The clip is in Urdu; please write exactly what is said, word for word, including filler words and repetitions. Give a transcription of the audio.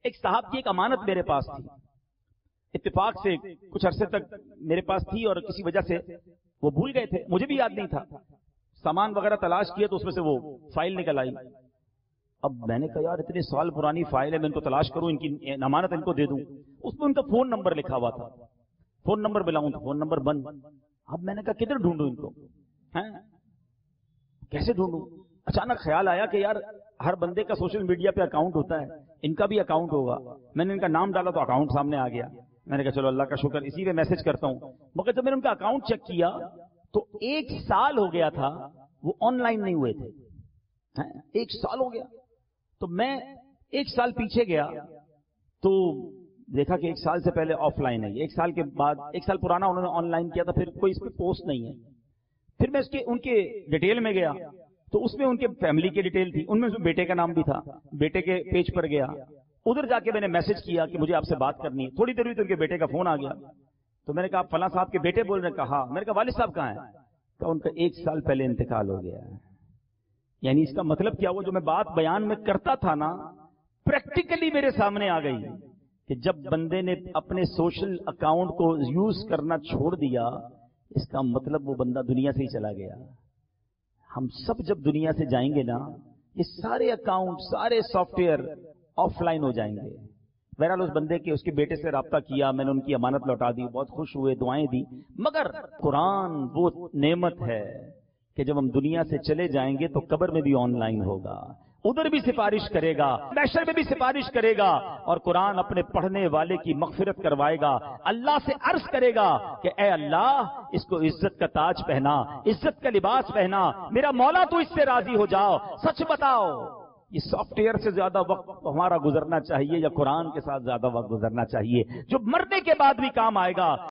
ایک صاحب کی ایک امانت میرے پاس تھی، اتفاق سے کچھ عرصے تک میرے پاس تھی اور کسی وجہ سے وہ بھول گئے تھے، مجھے بھی یاد نہیں تھا. سامان وغیرہ تلاش کیا تو اس میں سے وہ فائل نکل آئی. اب میں نے کہا یار اتنے سال پرانی فائل ہے، میں ان کو تلاش کروں، ان کی امانت ان کو دے دوں. اس میں ان کا فون نمبر لکھا ہوا تھا، فون نمبر ملاؤں تو فون نمبر بند. اب میں نے کہا کدھر ڈھونڈوں ان کو، کیسے ڈھونڈوں؟ اچانک خیال آیا کہ یار ہر بندے کا سوشل میڈیا پہ اکاؤنٹ ہوتا ہے، ان کا بھی اکاؤنٹ ہوگا. میں نے ان کا نام ڈالا تو اکاؤنٹ سامنے آ گیا. میں نے کہا چلو اللہ کا شکر، اسی پہ میسج کرتا ہوں. مگر جب میں نے ان کا اکاؤنٹ چیک کیا تو ایک سال ہو گیا تھا وہ آن لائن نہیں ہوئے تھے. ایک سال ہو گیا. تو میں ایک سال پیچھے گیا تو دیکھا کہ ایک سال سے پہلے آف لائن ہے، ایک سال کے بعد ایک سال پرانا انہوں نے آن لائن کیا تھا، پھر کوئی اس پہ پوسٹ نہیں ہے. پھر میں اس کے ان کے ڈیٹیل میں گیا تو اس میں ان کے فیملی کی ڈیٹیل تھی، ان میں بیٹے کا نام بھی تھا. بیٹے کے پیج پر گیا، ادھر جا کے میں نے میسج کیا کہ مجھے آپ سے بات کرنی ہے. تھوڑی دیر ہوئی تو ان کے بیٹے کا فون آ گیا. تو میں نے کہا فلاں صاحب کے بیٹے بول رہے ہیں؟ کہا. میں نے کہا والد صاحب کہاں ہیں؟ تو ان کا ایک سال پہلے انتقال ہو گیا. یعنی اس کا مطلب کیا ہوا، جو میں بات بیان میں کرتا تھا نا پریکٹیکلی میرے سامنے آ گئی کہ جب بندے نے اپنے سوشل اکاؤنٹ کو یوز کرنا چھوڑ دیا اس کا مطلب وہ بندہ دنیا سے ہی چلا گیا. ہم سب جب دنیا سے جائیں گے نا یہ سارے اکاؤنٹ سارے سافٹ ویئر آف لائن ہو جائیں گے. بہرحال اس بندے کے اس کے بیٹے سے رابطہ کیا، میں نے ان کی امانت لوٹا دی، بہت خوش ہوئے، دعائیں دی. مگر قرآن وہ نعمت ہے کہ جب ہم دنیا سے چلے جائیں گے تو قبر میں بھی آن لائن ہوگا، ادھر بھی سفارش کرے گا، محشر میں بھی سفارش کرے گا، اور قرآن اپنے پڑھنے والے کی مغفرت کروائے گا. اللہ سے عرض کرے گا کہ اے اللہ اس کو عزت کا تاج پہنا، عزت کا لباس پہنا، میرا مولا تو اس سے راضی ہو جاؤ. سچ بتاؤ یہ سافٹ ویئر سے زیادہ وقت ہمارا گزرنا چاہیے یا قرآن کے ساتھ زیادہ وقت گزرنا چاہیے جو مرنے کے بعد بھی کام آئے گا؟